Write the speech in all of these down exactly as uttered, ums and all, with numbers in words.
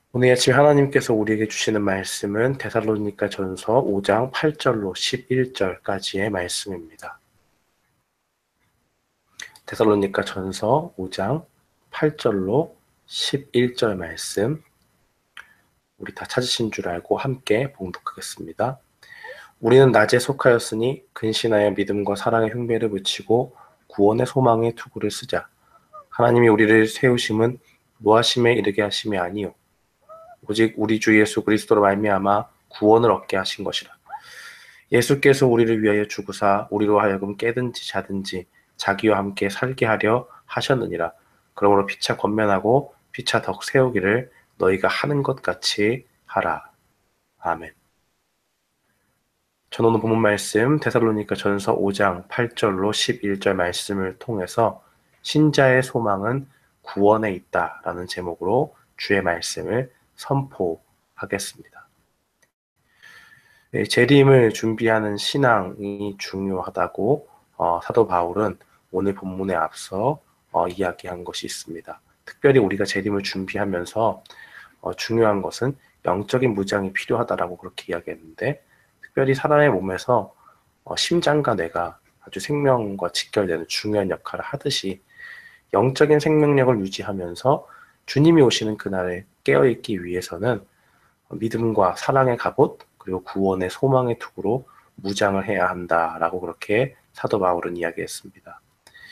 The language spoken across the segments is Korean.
오늘 아침 하나님께서 우리에게 주시는 말씀은 데살로니가 전서 오 장 팔 절로 십일 절까지의 말씀입니다. 데살로니가 전서 오 장 팔 절로 십일 절 말씀, 우리 다 찾으신 줄 알고 함께 봉독하겠습니다. 우리는 낮에 속하였으니 근신하여 믿음과 사랑의 흉배를 붙이고 구원의 소망의 투구를 쓰자. 하나님이 우리를 세우심은 노하심에 이르게 하심이 아니요 오직 우리 주 예수 그리스도로 말미암아 구원을 얻게 하신 것이라. 예수께서 우리를 위하여 죽으사 우리로 하여금 깨든지 자든지 자기와 함께 살게 하려 하셨느니라. 그러므로 피차 권면하고 피차 덕 세우기를 너희가 하는 것 같이 하라. 아멘. 전 오늘 본문 말씀 데살로니가 전서 오 장 팔 절로 십일 절 말씀을 통해서 신자의 소망은 구원에 있다라는 제목으로 주의 말씀을 선포하겠습니다. 재림을 준비하는 신앙이 중요하다고 어, 사도 바울은 오늘 본문에 앞서 어, 이야기한 것이 있습니다. 특별히 우리가 재림을 준비하면서 어, 중요한 것은 영적인 무장이 필요하다라고 그렇게 이야기했는데, 특별히 사람의 몸에서 어, 심장과 뇌가 아주 생명과 직결되는 중요한 역할을 하듯이 영적인 생명력을 유지하면서 주님이 오시는 그날에 깨어있기 위해서는 믿음과 사랑의 갑옷 그리고 구원의 소망의 투구로 무장을 해야 한다라고 그렇게 사도 바울은 이야기했습니다.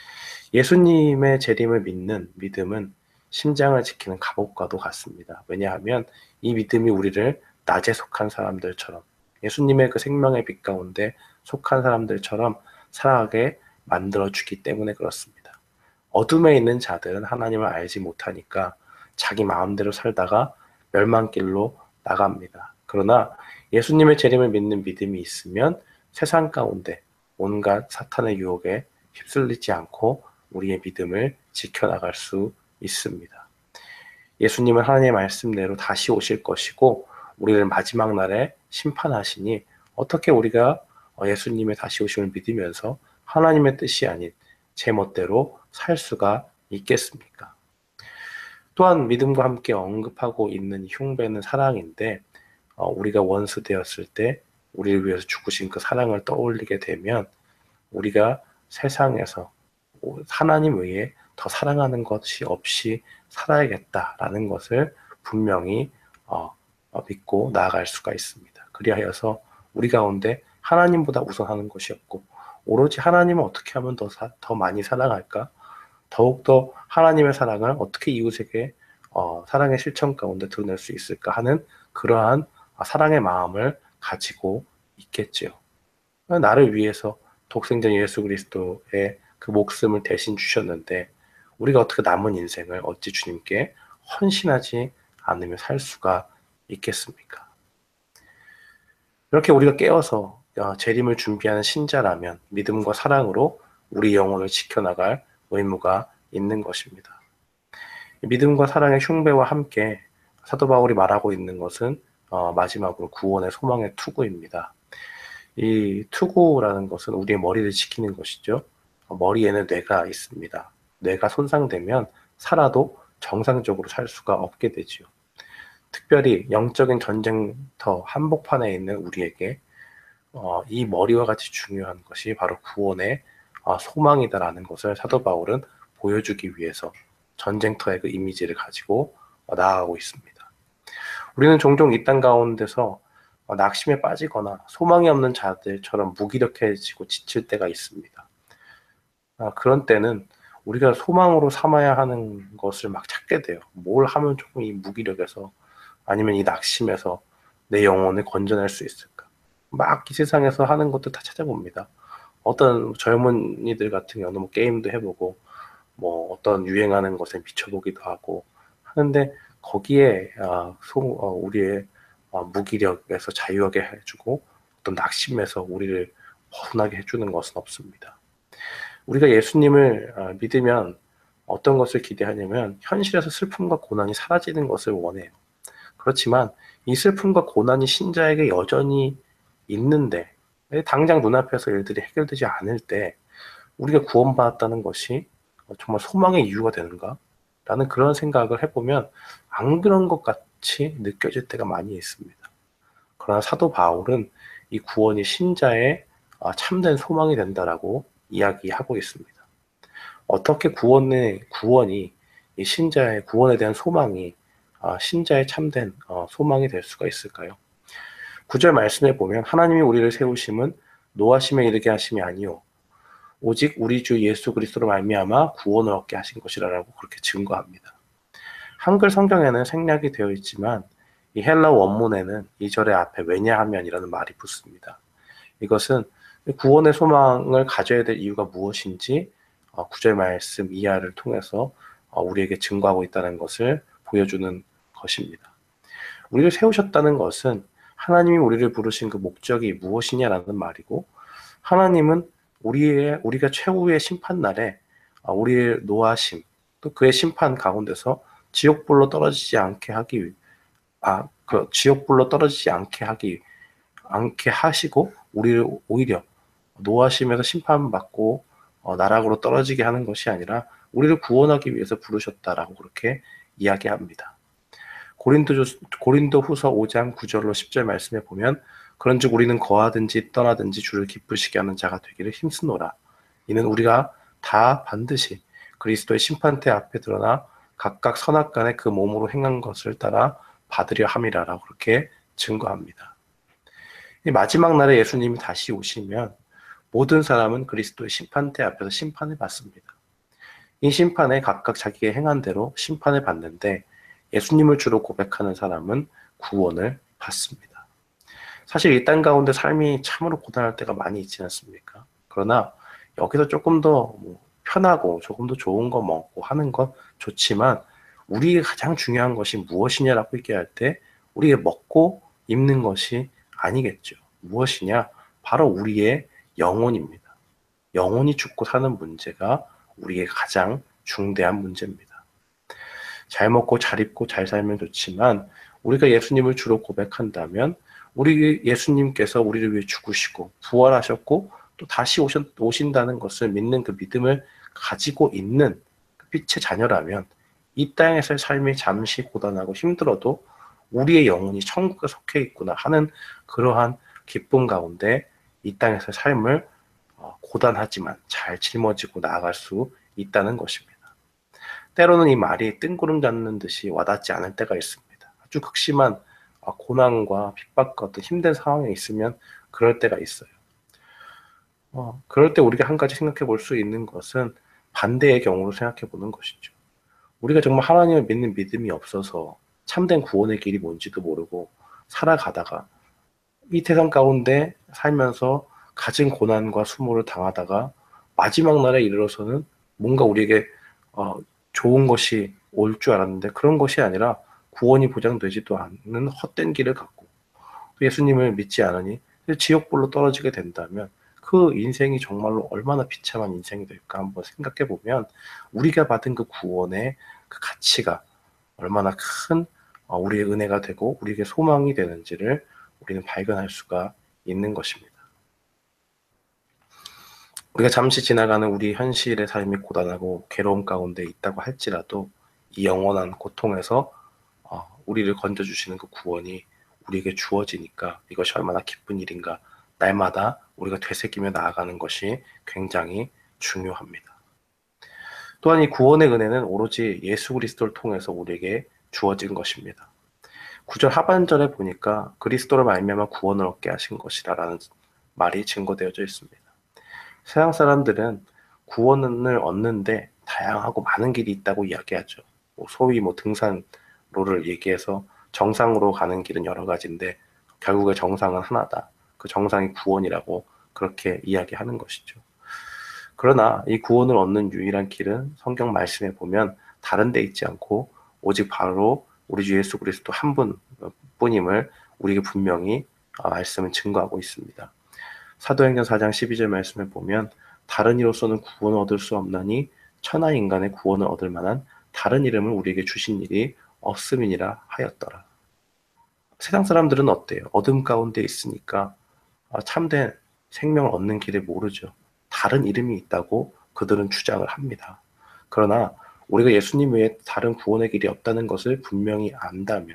예수님의 재림을 믿는 믿음은 심장을 지키는 갑옷과도 같습니다. 왜냐하면 이 믿음이 우리를 낮에 속한 사람들처럼, 예수님의 그 생명의 빛 가운데 속한 사람들처럼 살아가게 만들어주기 때문에 그렇습니다. 어둠에 있는 자들은 하나님을 알지 못하니까 자기 마음대로 살다가 멸망길로 나갑니다. 그러나 예수님의 재림을 믿는 믿음이 있으면 세상 가운데 온갖 사탄의 유혹에 휩쓸리지 않고 우리의 믿음을 지켜나갈 수 있습니다. 예수님은 하나님의 말씀대로 다시 오실 것이고 우리를 마지막 날에 심판하시니 어떻게 우리가 예수님의 다시 오심을 믿으면서 하나님의 뜻이 아닌 제 멋대로 살 수가 있겠습니까? 또한 믿음과 함께 언급하고 있는 흉배는 사랑인데, 어, 우리가 원수 되었을 때 우리를 위해서 죽으신 그 사랑을 떠올리게 되면 우리가 세상에서 하나님 외에 더 사랑하는 것이 없이 살아야겠다라는 것을 분명히 어, 어, 믿고 나아갈 수가 있습니다. 그리하여서 우리 가운데 하나님보다 우선하는 것이 없고 오로지 하나님을 어떻게 하면 더, 사, 더 많이 사랑할까? 더욱더 하나님의 사랑을 어떻게 이웃에게 어, 사랑의 실천 가운데 드러낼 수 있을까 하는 그러한 사랑의 마음을 가지고 있겠지요. 나를 위해서 독생자 예수 그리스도의 그 목숨을 대신 주셨는데 우리가 어떻게 남은 인생을 어찌 주님께 헌신하지 않으며 살 수가 있겠습니까? 이렇게 우리가 깨어서 재림을 준비하는 신자라면 믿음과 사랑으로 우리 영혼을 지켜나갈 의무가 있는 것입니다. 믿음과 사랑의 흉배와 함께 사도 바울이 말하고 있는 것은 어, 마지막으로 구원의 소망의 투구입니다. 이 투구라는 것은 우리의 머리를 지키는 것이죠. 어, 머리에는 뇌가 있습니다. 뇌가 손상되면 살아도 정상적으로 살 수가 없게 되지요. 특별히 영적인 전쟁터 한복판에 있는 우리에게 어, 이 머리와 같이 중요한 것이 바로 구원의 어, 소망이다라는 것을 사도 바울은 보여주기 위해서 전쟁터의 그 이미지를 가지고 어, 나아가고 있습니다. 우리는 종종 이 땅 가운데서 어, 낙심에 빠지거나 소망이 없는 자들처럼 무기력해지고 지칠 때가 있습니다. 아, 그런 때는 우리가 소망으로 삼아야 하는 것을 막 찾게 돼요. 뭘 하면 조금 이 무기력에서 아니면 이 낙심에서 내 영혼을 건져낼 수 있을까? 막 이 세상에서 하는 것도 다 찾아봅니다. 어떤 젊은이들 같은 경우는 뭐 게임도 해보고 뭐 어떤 유행하는 것에 미쳐보기도 하고 하는데 거기에 아, 소, 어, 우리의 어, 무기력에서 자유하게 해주고 어떤 낙심에서 우리를 벗어나게 해주는 것은 없습니다. 우리가 예수님을 어, 믿으면 어떤 것을 기대하냐면 현실에서 슬픔과 고난이 사라지는 것을 원해요. 그렇지만 이 슬픔과 고난이 신자에게 여전히 있는데 당장 눈앞에서 일들이 해결되지 않을 때 우리가 구원받았다는 것이 정말 소망의 이유가 되는가? 라는 그런 생각을 해보면 안 그런 것 같, 같이 느껴질 때가 많이 있습니다. 그러나 사도 바울은 이 구원이 신자의 참된 소망이 된다라고 이야기하고 있습니다. 어떻게 구원의 구원이 이 신자의 구원에 대한 소망이 신자의 참된 소망이 될 수가 있을까요? 구 절 말씀에 보면 하나님이 우리를 세우심은 노하심에 이르게 하심이 아니요 오직 우리 주 예수 그리스도로 말미암아 구원을 얻게 하신 것이라고 그렇게 증거합니다. 한글 성경에는 생략이 되어 있지만 이 헬라 원문에는 이 절의 앞에 왜냐하면이라는 말이 붙습니다. 이것은 구원의 소망을 가져야 될 이유가 무엇인지 구 절 말씀 이하를 통해서 우리에게 증거하고 있다는 것을 보여주는 것입니다. 우리를 세우셨다는 것은 하나님이 우리를 부르신 그 목적이 무엇이냐라는 말이고, 하나님은 우리의 우리가 최후의 심판날에 우리를 노하심 또 그의 심판 가운데서 지옥불로 떨어지지 않게 하기 위해 아, 그 지옥불로 떨어지지 않게 하기 않게 하시고 우리를 오히려 노하심에서 심판받고 어, 나락으로 떨어지게 하는 것이 아니라 우리를 구원하기 위해서 부르셨다라고 그렇게 이야기합니다. 고린도, 고린도 후서 오 장 구 절로 십 절 말씀에 보면 그런즉 우리는 거하든지 떠나든지 주를 기쁘시게 하는 자가 되기를 힘쓰노라. 이는 우리가 다 반드시 그리스도의 심판대 앞에 드러나 각각 선악간에 그 몸으로 행한 것을 따라 받으려 함이라라고 그렇게 증거합니다. 이 마지막 날에 예수님이 다시 오시면 모든 사람은 그리스도의 심판대 앞에서 심판을 받습니다. 이 심판에 각각 자기의 행한 대로 심판을 받는데 예수님을 주로 고백하는 사람은 구원을 받습니다. 사실 이 땅 가운데 삶이 참으로 고단할 때가 많이 있지 않습니까? 그러나 여기서 조금 더 뭐 편하고 조금 더 좋은 거 먹고 하는 건 좋지만 우리의 가장 중요한 것이 무엇이냐라고 얘기할 때 우리가 먹고 입는 것이 아니겠죠. 무엇이냐? 바로 우리의 영혼입니다. 영혼이 죽고 사는 문제가 우리의 가장 중대한 문제입니다. 잘 먹고 잘 입고 잘 살면 좋지만 우리가 예수님을 주로 고백한다면 우리 예수님께서 우리를 위해 죽으시고 부활하셨고 또 다시 오신, 오신다는 것을 믿는 그 믿음을 가지고 있는 그 빛의 자녀라면 이 땅에서의 삶이 잠시 고단하고 힘들어도 우리의 영혼이 천국에 속해 있구나 하는 그러한 기쁨 가운데 이 땅에서의 삶을 고단하지만 잘 짊어지고 나아갈 수 있다는 것입니다. 때로는 이 말이 뜬구름 잡는 듯이 와닿지 않을 때가 있습니다. 아주 극심한 고난과 핍박과 어떤 힘든 상황에 있으면 그럴 때가 있어요. 어, 그럴 때 우리가 한 가지 생각해 볼 수 있는 것은 반대의 경우로 생각해 보는 것이죠. 우리가 정말 하나님을 믿는 믿음이 없어서 참된 구원의 길이 뭔지도 모르고 살아가다가 이 세상 가운데 살면서 가진 고난과 수모를 당하다가 마지막 날에 이르러서는 뭔가 우리에게 어, 좋은 것이 올 줄 알았는데 그런 것이 아니라 구원이 보장되지도 않는 헛된 길을 갖고 또 예수님을 믿지 않으니 지옥불로 떨어지게 된다면 그 인생이 정말로 얼마나 비참한 인생이 될까 한번 생각해 보면 우리가 받은 그 구원의 그 가치가 얼마나 큰 우리의 은혜가 되고 우리에게 소망이 되는지를 우리는 발견할 수가 있는 것입니다. 우리가 잠시 지나가는 우리 현실의 삶이 고단하고 괴로움 가운데 있다고 할지라도 이 영원한 고통에서 우리를 건져주시는 그 구원이 우리에게 주어지니까 이것이 얼마나 기쁜 일인가 날마다 우리가 되새기며 나아가는 것이 굉장히 중요합니다. 또한 이 구원의 은혜는 오로지 예수 그리스도를 통해서 우리에게 주어진 것입니다. 구 절 하반절에 보니까 그리스도를 말미암아 구원을 얻게 하신 것이라는 말이 증거되어져 있습니다. 세상 사람들은 구원을 얻는데 다양하고 많은 길이 있다고 이야기하죠. 소위 뭐 등산로를 얘기해서 정상으로 가는 길은 여러 가지인데 결국에 정상은 하나다. 그 정상이 구원이라고 그렇게 이야기하는 것이죠. 그러나 이 구원을 얻는 유일한 길은 성경 말씀에 보면 다른 데 있지 않고 오직 바로 우리 주 예수 그리스도 한 분뿐임을 우리에게 분명히 말씀은 증거하고 있습니다. 사도행전 사 장 십이 절 말씀을 보면 다른 이로서는 구원을 얻을 수 없나니 천하 인간의 구원을 얻을 만한 다른 이름을 우리에게 주신 일이 없음이니라 하였더라. 세상 사람들은 어때요? 어둠 가운데 있으니까 참된 생명을 얻는 길을 모르죠. 다른 이름이 있다고 그들은 주장을 합니다. 그러나 우리가 예수님 외에 다른 구원의 길이 없다는 것을 분명히 안다면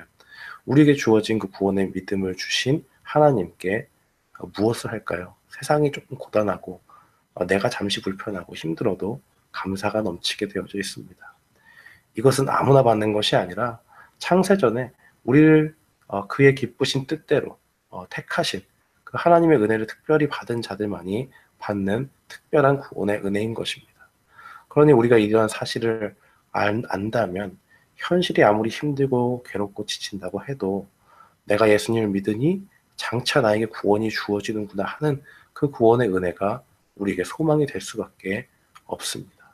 우리에게 주어진 그 구원의 믿음을 주신 하나님께 무엇을 할까요? 세상이 조금 고단하고 내가 잠시 불편하고 힘들어도 감사가 넘치게 되어져 있습니다. 이것은 아무나 받는 것이 아니라 창세전에 우리를 그의 기쁘신 뜻대로 택하신 그 하나님의 은혜를 특별히 받은 자들만이 받는 특별한 구원의 은혜인 것입니다. 그러니 우리가 이러한 사실을 안, 안다면 현실이 아무리 힘들고 괴롭고 지친다고 해도 내가 예수님을 믿으니 장차 나에게 구원이 주어지는구나 하는 그 구원의 은혜가 우리에게 소망이 될 수밖에 없습니다.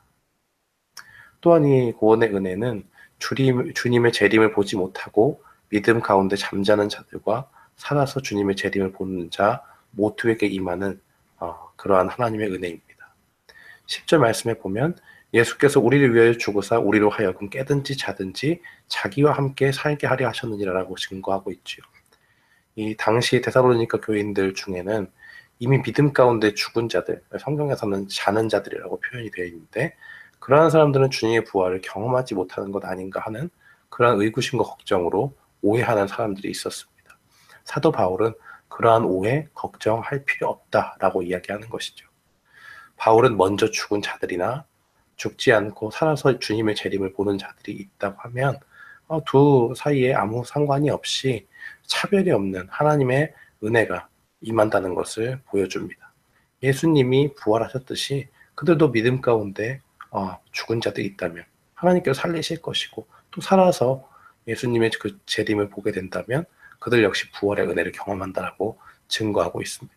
또한 이 구원의 은혜는 주님, 주님의 재림을 보지 못하고 믿음 가운데 잠자는 자들과 살아서 주님의 재림을 보는 자 모두에게 임하는 어, 그러한 하나님의 은혜입니다. 십 절 말씀에 보면 예수께서 우리를 위하여 죽으사 우리로 하여금 깨든지 자든지 자기와 함께 살게 하려 하셨느니라라고 증거하고 있지요. 이 당시 데살로니가 교인들 중에는 이미 믿음 가운데 죽은 자들, 성경에서는 자는 자들이라고 표현이 되어 있는데 그러한 사람들은 주님의 부활을 경험하지 못하는 것 아닌가 하는 그러한 의구심과 걱정으로 오해하는 사람들이 있었습니다. 사도 바울은 그러한 오해, 걱정할 필요 없다라고 이야기하는 것이죠. 바울은 먼저 죽은 자들이나 죽지 않고 살아서 주님의 재림을 보는 자들이 있다고 하면 두 사이에 아무 상관이 없이 차별이 없는 하나님의 은혜가 임한다는 것을 보여줍니다. 예수님이 부활하셨듯이 그들도 믿음 가운데 죽은 자들이 있다면 하나님께서 살리실 것이고 또 살아서 예수님의 그 재림을 보게 된다면 그들 역시 부활의 은혜를 경험한다라고 증거하고 있습니다.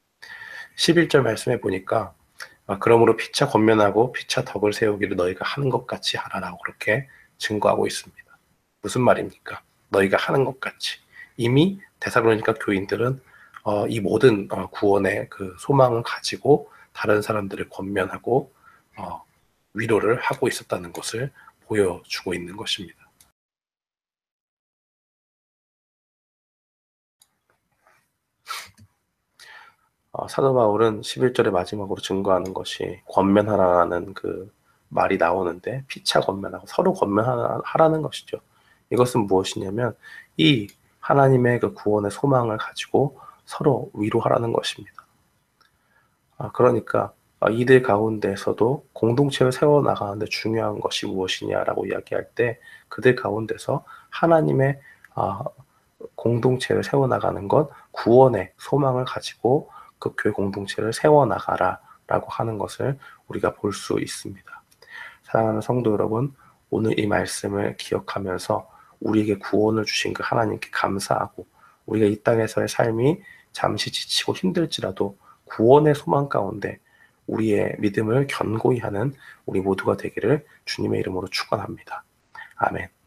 십일 절 말씀해 보니까 그러므로 피차 권면하고 피차 덕을 세우기를 너희가 하는 것 같이 하라라고 그렇게 증거하고 있습니다. 무슨 말입니까? 너희가 하는 것 같이. 이미 데살로니가 교인들은 어, 이 모든 어, 구원의 그 소망을 가지고 다른 사람들을 권면하고 어, 위로를 하고 있었다는 것을 보여주고 있는 것입니다. 어, 사도 바울은 십일 절의 마지막으로 증거하는 것이 권면하라는 그 말이 나오는데 피차 권면하고 서로 권면하라는 것이죠. 이것은 무엇이냐면 이 하나님의 그 구원의 소망을 가지고 서로 위로하라는 것입니다. 아, 그러니까 이들 가운데서도 공동체를 세워나가는데 중요한 것이 무엇이냐라고 이야기할 때 그들 가운데서 하나님의 아, 공동체를 세워나가는 것, 구원의 소망을 가지고 그 교회 공동체를 세워나가라 라고 하는 것을 우리가 볼 수 있습니다. 사랑하는 성도 여러분, 오늘 이 말씀을 기억하면서 우리에게 구원을 주신 그 하나님께 감사하고 우리가 이 땅에서의 삶이 잠시 지치고 힘들지라도 구원의 소망 가운데 우리의 믿음을 견고히 하는 우리 모두가 되기를 주님의 이름으로 축원합니다. 아멘.